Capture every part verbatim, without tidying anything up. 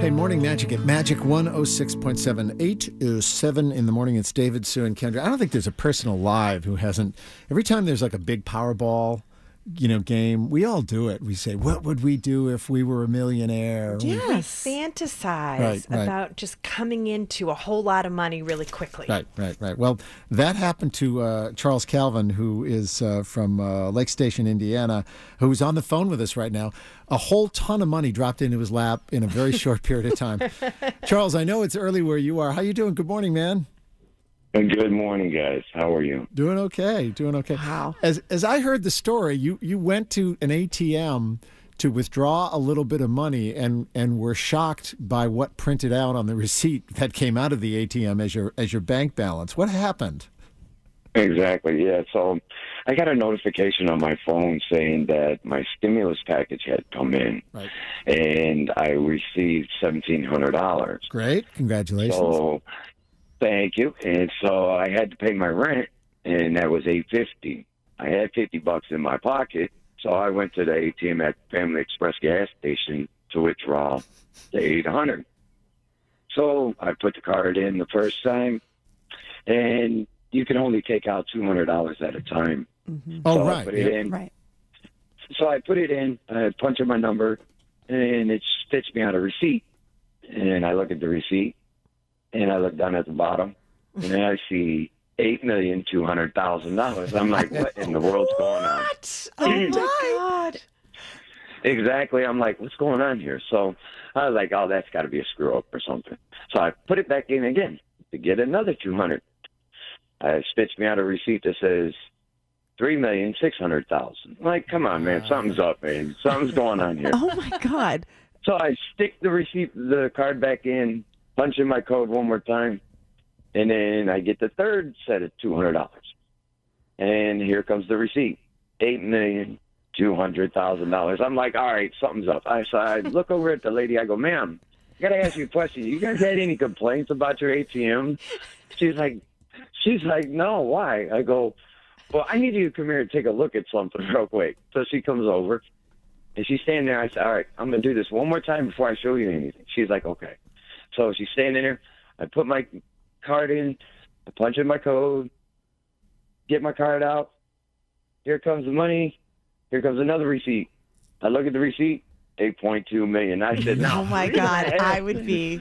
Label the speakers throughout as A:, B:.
A: Hey, Morning Magic at Magic one oh six point seven, eight oh seven in the morning. It's David, Sue, and Kendra. I don't think there's a person alive who hasn't, every time there's like a big Powerball, you know, game, we all do it. We say, what would we do if we were a millionaire?
B: Yes. We fantasize
A: right, right.
B: about just coming into a whole lot of money really quickly.
A: Right, right, right. Well, that happened to uh, Charles Calvin, who is uh, from uh, Lake Station, Indiana, who's on the phone with us right now. A whole ton of money dropped into his lap in a very short period of time. Charles, I know it's early where you are. How you doing? Good morning, man.
C: Good morning, guys. How are you?
A: Doing okay. Doing okay.
B: Wow.
A: As as I heard the story, you, you went to an A T M to withdraw a little bit of money and, and were shocked by what printed out on the receipt that came out of the A T M as your as your bank balance. What happened?
C: Exactly. Yeah. So I got a notification on my phone saying that my stimulus package had come in,
A: right,
C: and I received seventeen hundred dollars.
A: Great. Congratulations.
C: So. Thank you. And so I had to pay my rent, and that was eight fifty. I had fifty bucks in my pocket, so I went to the A T M at Family Express gas station to withdraw the eight hundred. So I put the card in the first time, and you can only take out two hundred dollars at a time.
A: Mm-hmm.
C: So
A: Oh,
C: I
A: right.
C: put it
A: Yeah.
C: in.
B: Right.
C: So I put it in. I punch in my number, and it spits me out a receipt. And I look at the receipt. And I look down at the bottom, and then I see eight million two hundred thousand dollars. I'm like, what in the world's going on?
B: What? Oh my God!
C: Exactly. I'm like, what's going on here? So I was like, oh, that's got to be a screw up or something. So I put it back in again to get another two hundred. Uh, it spits me out a receipt that says three million six hundred thousand. I'm like, come on, man, something's up, man. Something's going on here.
B: Oh my God!
C: So I stick the receipt, the card back in. Punch in my code one more time, and then I get the third set of two hundred dollars. And here comes the receipt, eight million two hundred thousand dollars. I'm like, all right, something's up. I, so I look over at the lady. I go, ma'am, I got to ask you a question. You guys had any complaints about your A T M? She's like, she's like, no, why? I go, well, I need you to come here and take a look at something real quick. So she comes over, and she's standing there. I said, all right, I'm going to do this one more time before I show you anything. She's like, okay. So she's standing there. I put my card in. I punch in my code. Get my card out. Here comes the money. Here comes another receipt. I look at the receipt. eight point two million dollars. I said, no.
B: Oh my God! I would be.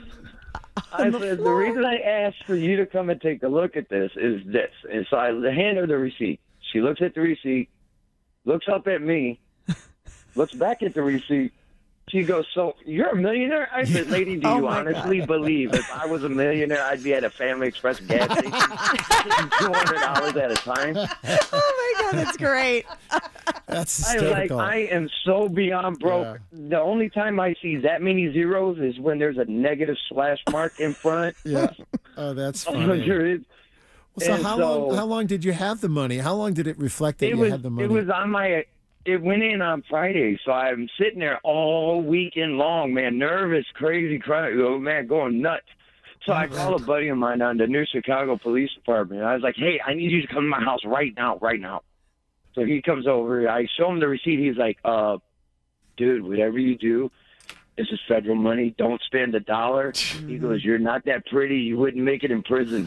C: I said, the reason I asked for you to come and take a look at this is this. And so I hand her the receipt. She looks at the receipt, looks up at me, looks back at the receipt. She goes, so you're a millionaire? I said, lady, do
B: Oh
C: you
B: my
C: honestly
B: God.
C: believe if I was a millionaire, I'd be at a Family Express gas station two hundred dollars at a time?
B: Oh my God! That's great.
A: That's
C: I was like,
A: hysterical.
C: I am so beyond broke.
A: Yeah.
C: The only time I see that many zeros is when there's a negative slash mark in front.
A: Yeah. Oh, that's funny.
C: There is.
A: Well, so
C: And
A: how
C: so-
A: long? How long did you have the money? How long did it reflect that
C: It
A: you
C: was,
A: had the money?
C: it was on my, it went in on Friday, so I'm sitting there all weekend long, man, nervous, crazy, crying, oh, man, going nuts. So I called a buddy of mine on the New Chicago Police Department. I was like, hey, I need you to come to my house right now, right now. So he comes over. I show him the receipt. He's like, uh, dude, whatever you do, this is federal money. Don't spend a dollar. He goes, you're not that pretty. You wouldn't make it in prison.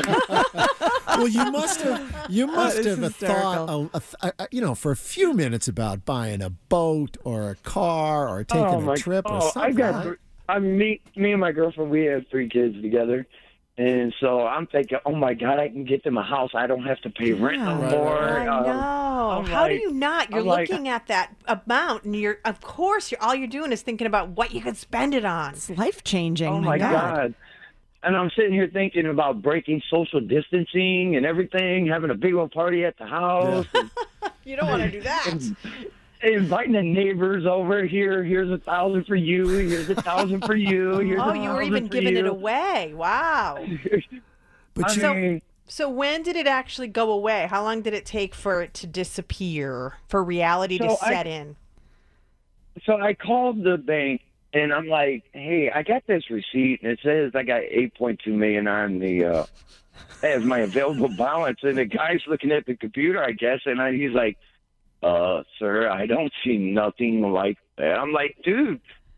A: Well, you must have. You must
B: this
A: have
B: is
A: thought, a, a, a, a- you know, for a few minutes about buying a boat or a car or taking
C: oh
A: a
C: my,
A: trip or
C: oh,
A: something.
C: I got.
A: right?
C: thr- I me, me and my girlfriend. We have three kids together, and so I'm thinking, oh my God, I can get them a house. I don't have to pay rent no
B: Yeah.
C: more.
B: I
C: Um,
B: know.
C: I'm
B: How do
C: like-
B: you not? You're
C: I'm like-
B: looking at that amount, and you're, of course, you're all you're doing is thinking about what you could spend it on.
D: It's life changing.
C: Oh my God. And I'm sitting here thinking about breaking social distancing and everything, having a big old party at the house,
B: You don't want to do that.
C: and inviting the neighbors over here. Here's a thousand for you. Here's a thousand for you. Here's
B: Oh,
C: a
B: you were
C: thousand
B: even
C: for
B: giving it
C: you.
B: away. Wow.
A: But
C: I
A: you,
B: So-
C: mean,
B: So when did it actually go away? How long did it take for it to disappear, for reality to
C: So I-
B: set in?
C: so I called the bank and I'm like, hey, I got this receipt and it says I got eight point two million on the, uh, as my available balance. And the guy's looking at the computer, I guess. And I, he's like, uh, sir, I don't see nothing like that. I'm like, dude,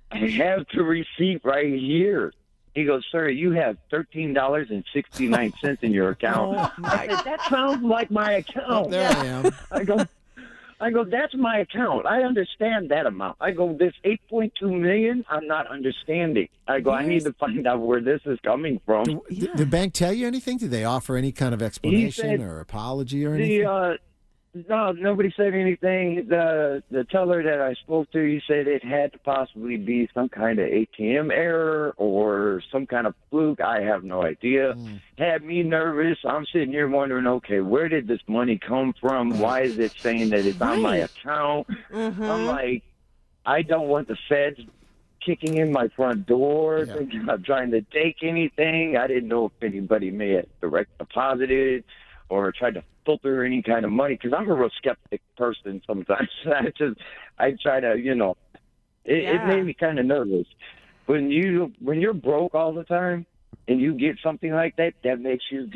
C: I have the receipt right here. He goes, sir, you have thirteen dollars and sixty-nine cents in your account.
B: Oh, my
C: I said, that sounds like my account.
A: Oh, there I am.
C: I go, I go, that's my account. I understand that amount. I go, this eight point two million, I'm not understanding. I go, I need to find out where this is coming from.
A: Did, did the bank tell you anything? Did they offer any kind of explanation
C: said
A: or apology or anything?
C: The, uh, no, nobody said anything. The the teller that I spoke to, he said it had to possibly be some kind of A T M error or some kind of fluke. I have no idea. Mm. Had me nervous. I'm sitting here wondering, okay, where did this money come from? Why is it saying that it's right. on my account?
B: Mm-hmm.
C: I'm like, I don't want the feds kicking in my front door,
A: Yeah.
C: thinking I'm trying to take anything. I didn't know if anybody may have direct deposited or tried to filter any kind of money, because I'm a real skeptic person sometimes. I just, I try to, you know, it,
B: Yeah.
C: it made me kind of nervous. When you, when you're broke all the time and you get something like that, that makes you,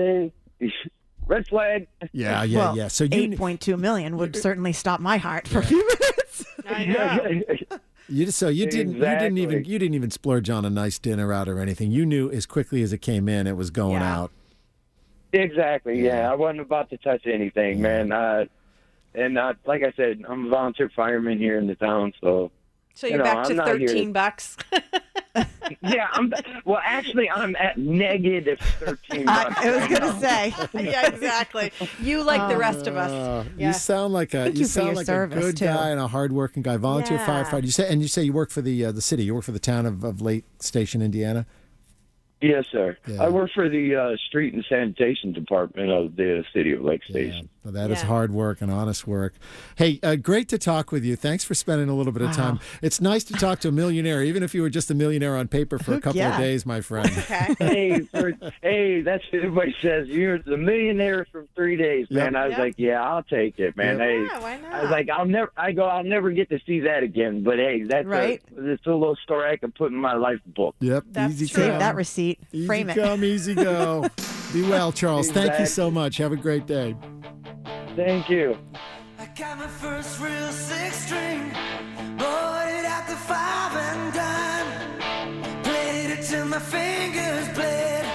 C: red flag.
A: Yeah, yeah,
D: well,
A: yeah. So you,
D: eight point two million would certainly stop my heart for a few minutes.
B: I know.
A: you so you didn't you didn't even
C: Exactly.
A: you didn't even splurge on a nice dinner out or anything. You knew as quickly as it came in, it was going
B: Yeah.
A: out.
C: Exactly. Yeah. I wasn't about to touch anything, man. Uh, and uh, like I said, I'm a volunteer fireman here in the town, so.
B: So
C: You
B: you're
C: know,
B: back
C: I'm
B: to
C: not here to-
B: thirteen bucks.
C: Yeah, I'm. Well, actually, I'm at negative thirteen bucks.
D: I was going to say.
B: Yeah, exactly. You like the rest of us.
A: Uh,
B: Yeah.
A: You sound like a
D: Thank
A: you
D: you for
A: sound
D: your
A: like a
D: service,
A: good
D: too.
A: guy and a hardworking guy, volunteer
B: Yeah.
A: firefighter. You say and you say you work for the uh, the city. You work for the town of, of Lake Station, Indiana.
C: Yes, sir.
A: Yeah.
C: I work for the uh, street and sanitation department of the city of Lake Station.
A: Well, that is
B: Yeah.
A: hard work and honest work. Hey, uh, great to talk with you. Thanks for spending a little bit of time. It's nice to talk to a millionaire, even if you were just a millionaire on paper for a couple
D: Yeah.
A: of days, my friend.
B: Okay.
C: Hey, for, hey, that's what everybody says. You're the millionaire for three days, man.
A: Yep.
C: I was
B: Yep.
C: like, yeah, I'll take it, man.
A: Yep.
C: Hey,
B: Yeah, why not?
C: I was like, I'll never. I go, I'll never get to see that again. But hey, that's
D: Right.
C: a, it's a little story I can put in my life book.
A: Yep,
B: That's
A: easy
B: true.
A: come.
D: Save that receipt.
A: Easy
D: Frame it.
A: come, easy go. Be well, Charles. Thank you so
C: Exactly.
A: much. Have a great day.
C: Thank you.
E: I got my first real six string, bought it at the five and dime, played it till my fingers bled.